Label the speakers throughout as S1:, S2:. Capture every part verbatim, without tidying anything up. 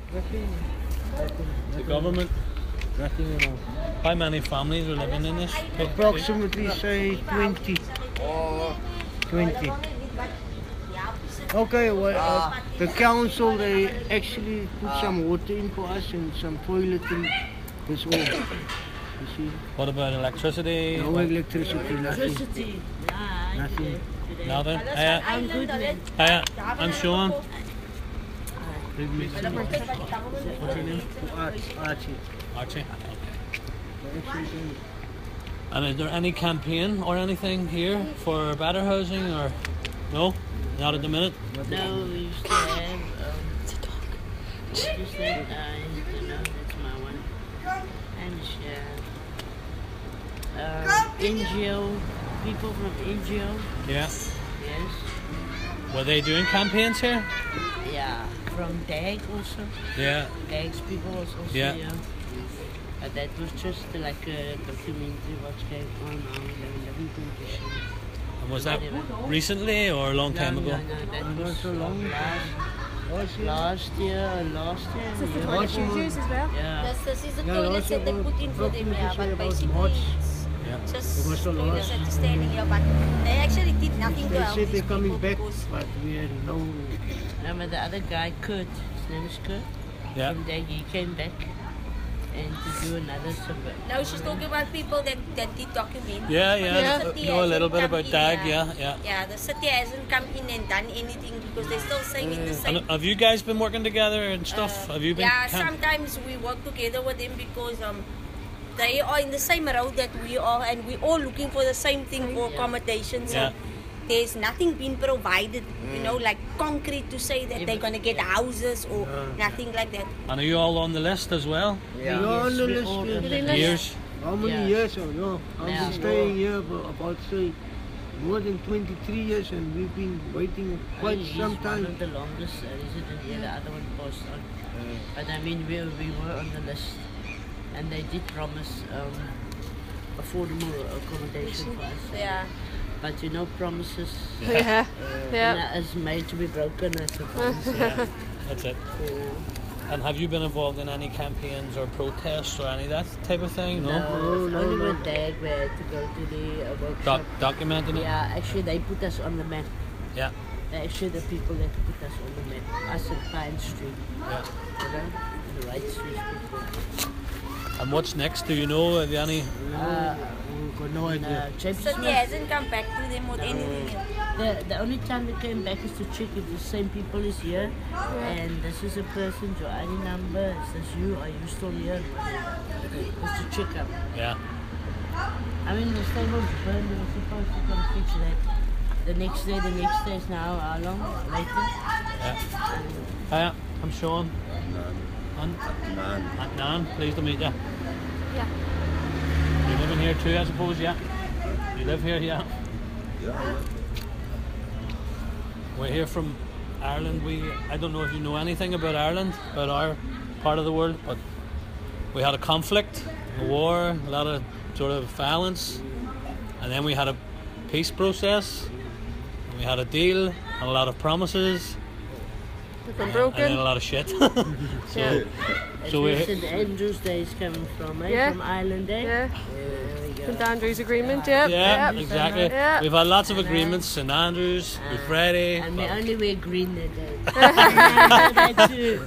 S1: Nothing. Nothing.
S2: The government?
S1: Nothing at all.
S2: How many families are living in this?
S1: Approximately, say, twenty. twenty. Okay, well, uh, the council, they actually put some water in for us and some toiletry. That's all. You see?
S2: What about electricity?
S1: No electricity, nothing.
S3: Electricity. Nah,
S2: Nothing?
S1: Nothing.
S2: Hiya.
S3: I'm good, man.
S2: Hiya. I'm Sean.
S1: What's your name? Archie. Archie.
S2: Archie.
S1: Okay.
S2: And is there any campaign or anything here for better housing or no? Not at the minute?
S3: No, we used to have, um, just that, uh, you know, that's my one. And, uh, uh, N G O, people from N G O,
S2: Yeah.
S3: yes.
S2: Were they doing campaigns here?
S3: Yeah, from D A G also.
S2: Yeah.
S3: D A G's people was also
S2: Yeah.
S3: here. But that was just like a documentary what's going on now in the living conditions.
S2: And was that recently or a long time
S3: no,
S2: ago?
S3: No, no, that
S1: Not
S3: was
S1: so long.
S3: last,
S1: Last year?
S3: last year, last year.
S4: Is this the
S3: yeah.
S4: toilet studios as well?
S3: Yeah.
S5: This, this is the
S1: Yeah,
S5: toilets
S1: last
S5: that they
S1: year
S5: put in for them, yeah, but
S1: about
S5: basically
S1: March.
S5: it's
S2: Yeah.
S5: just
S1: It was the
S5: toilets
S1: last.
S5: that are standing here, but they actually did nothing
S1: They
S5: to help
S1: said
S5: these
S1: they're coming
S5: people
S1: back,
S5: because
S1: but we had no.
S3: Remember the other guy, Kurt, his name is Kurt?
S2: Yeah.
S3: From there he came back and to do another survey.
S5: now she's talking about people that, that did document.
S2: Yeah, yeah.
S4: Yeah.
S2: I know a little bit about D A G, yeah, yeah.
S5: Yeah, the city hasn't come in and done anything because they're still saying in the same.
S2: And have you guys been working together and stuff?
S5: Uh,
S2: have you been?
S5: Yeah,
S2: camp-
S5: sometimes we work together with them because um, they are in the same road that we are, and we're all looking for the same thing for accommodation. So
S2: Yeah.
S5: there's nothing being provided, you know, like concrete to say that they're gonna get houses or nothing like that.
S2: And are you all on the list as well?
S1: Yeah. You're on the
S3: we
S1: list.
S3: all
S1: yeah.
S3: on the
S4: Did
S3: list.
S2: Years?
S1: How many
S3: Yeah.
S1: years? Oh, no. I've
S3: Yeah.
S1: been staying here for about, say, more than twenty-three years, and we've been waiting quite
S3: He's
S1: some
S3: one
S1: time.
S3: of the longest uh, resident here, the other one passed on. But I mean, we, we were on the list, and they did promise um, affordable accommodation for us.
S5: Yeah.
S3: But you know, promises
S4: Yeah. Yeah.
S3: uh, is made to be broken, I suppose.
S2: Yeah. That's it.
S3: Yeah.
S2: And have you been involved in any campaigns or protests or any of that type of thing? No?
S3: No,
S1: no,
S3: only
S1: no.
S3: with Dag we had to go to the uh, workshop.
S2: Doc- documenting it?
S3: Yeah, actually they put us on the map.
S2: Yeah.
S3: They're actually the people that put us on the map. Us at Pine Street,
S2: Yeah.
S3: you know, the Right Street people.
S2: And what's next? Do you know? Have you any?
S3: Uh,
S1: We've got no
S3: and, uh,
S1: idea.
S3: James
S5: City
S3: Smith,
S5: hasn't come back to them with anything. yet.
S3: the, the only time they came back is to check if the same people is here. And this is a person, your I D number, is this you, are you still here? Just to check up.
S2: Yeah.
S3: I mean, the stable was burned, they were supposed to come fix that. The next day, the next day is now how long later?
S2: Yeah.
S3: And
S2: Hiya, I'm Sean. And
S6: Man,
S2: Nan, pleased to meet you.
S4: Yeah.
S2: You live in here too, I suppose, yeah? You live here, yeah?
S6: yeah,
S2: We're here from Ireland. We I don't know if you know anything about Ireland, about our part of the world, but we had a conflict, a war, a lot of sort of violence, and then we had a peace process, and we had a deal, and a lot of promises,
S4: We've been
S2: and then a
S4: broken.
S2: lot of shit.
S4: Yeah.
S3: that's
S2: So
S3: where
S2: we-
S3: Saint Andrews Day is coming from, eh?
S4: Yeah.
S3: From Ireland, eh?
S4: Yeah.
S3: There we go.
S4: Saint Andrew's agreement. Yep.
S2: Yeah,
S4: Yep.
S2: exactly.
S4: Yeah.
S2: We've had lots of agreements, St Andrews, Good Friday.
S3: And we
S2: but-
S3: only wear green that day. That too.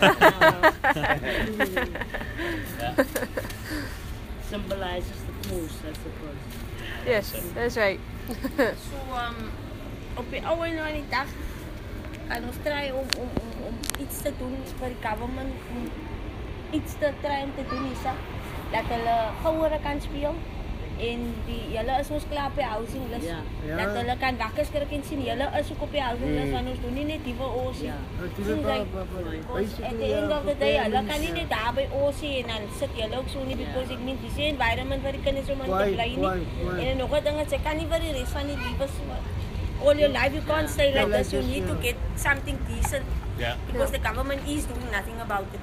S2: yeah.
S3: Symbolizes the force, I suppose.
S4: Yes, that's right.
S5: So, um, op die ou en aan die dag gaan ons try om, om, om, om iets te doen vir die government, om iets te try om te doen is dat hulle gouer kan speel en die julle is ons klaar op die housing list.
S3: Ja.
S1: Ja.
S5: Dat hulle kan wakker skrik en sien julle is ook op die housing list, want ons doen nie net die vir ons nie.
S3: Ja.
S5: Seems like, because at the end of the day, hulle kan nie net daar by ons sien en dan sit julle ook so nie, because ek meen, dis die environment waar die kinders om aan te
S1: Kwai,
S5: bly
S1: kwai,
S5: nie.
S1: kwai.
S5: En nog 'n ding is, ek kan nie vir die res van die liefes all your life you can't stay like
S1: Yeah, like
S5: this, you
S1: this,
S5: need to
S1: yeah.
S5: get something decent
S2: Yeah.
S5: because the government is doing nothing about it.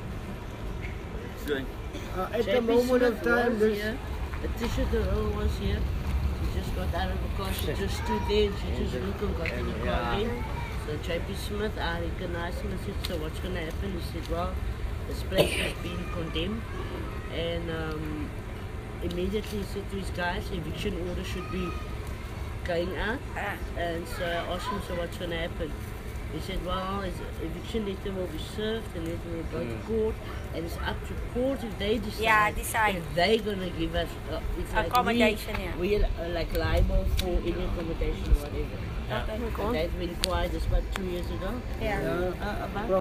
S1: Uh, at the
S3: J P
S1: moment of
S3: Smith
S1: time,
S3: was
S1: there's
S3: here. Patricia Durrell was here. She just got out of the car. She just stood there and she just looked and got in the car again. So J P Smith, I recognized him. I said, so what's going to happen? He said, well, this place has been condemned, and um, immediately he said to his guys, eviction order should be going out,
S5: Ah.
S3: and so I asked him, so what's going to happen? He said, well, his eviction letter will be served, and then we'll go to court, and it's up to court if they decide,
S5: Yeah, decide.
S3: if they're going to give us uh, it's like
S5: Accommodation,
S3: we,
S5: yeah.
S3: we're uh, like liable for any accommodation or whatever.
S2: Yeah.
S5: Okay.
S3: And that's been quiet, this about two years ago.
S5: Yeah.
S3: Uh, uh, about